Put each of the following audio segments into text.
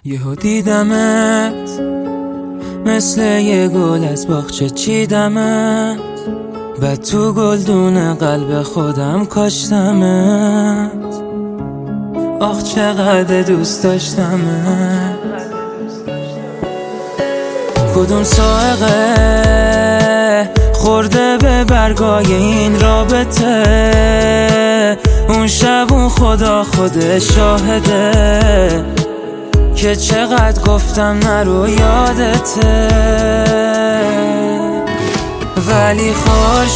یهو دیدمت مثل یه گل از باغچه چیدمت، بعد تو گلدون قلب خودم کاشتمت. آخ چقدر دوست داشتمت. کدوم سائقه خورده به برگای این رابطه؟ اون شب اون خدا خود شاهده که چقدر گفتم نرو یادته، ولی خار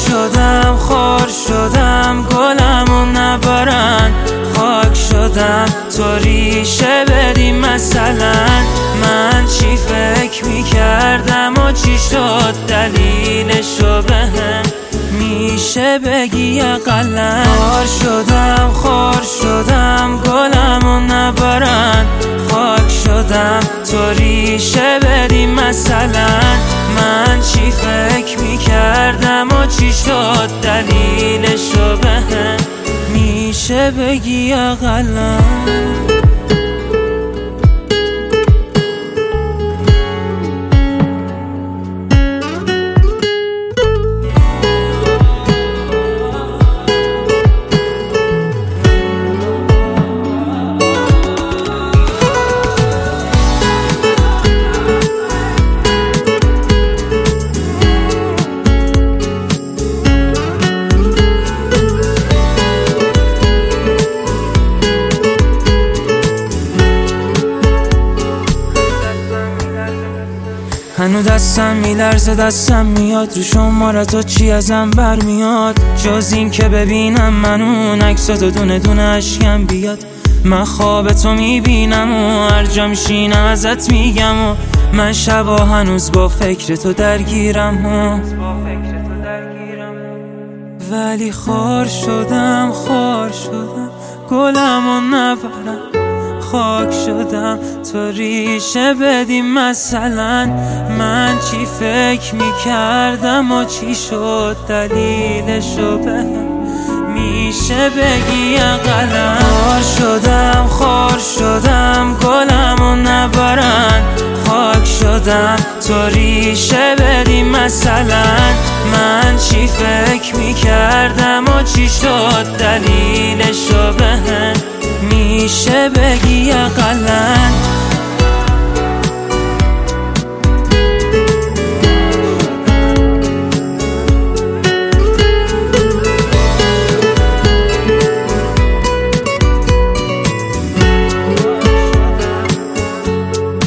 شدم گلمو نبارن، خاک شدم تو ریشه بدی. مثلا من چی فکر میکردم و چی شد دلیلشو بهم میشه بگی اقلن؟ خار شدم گلمو نبارن، خاک شدم تو ریشه بدی. مثلا من چی فکر میکردم و چی شد دلیلشو بهم میشه بگی اقلن؟ هنو دستم میلرزه، دستم میاد رو شمارتو چی ازم برمیاد، جز این که ببینم من اون عکساتو دونه دونه اشکم بیاد. من خواب تو میبینم و هر جا میشینم ازت میگم و من شبا هنوز با فکر تو درگیرم و ولی خار شدم گلمو نبرم، خاک شدم تو ریشه بدی. مثلا من چی فکر میکردم و چی شد دلیلشو بهم میشه بگی اقلن؟ خار شدم گلمو نبارن، خاک شدم تو ریشه بدی. مثلا من چی فکر میکردم و چی شد دلیلشو بهم میشه بگی اقلن؟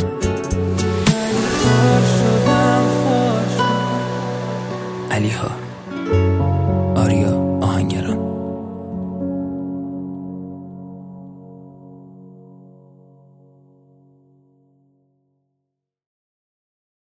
علیها.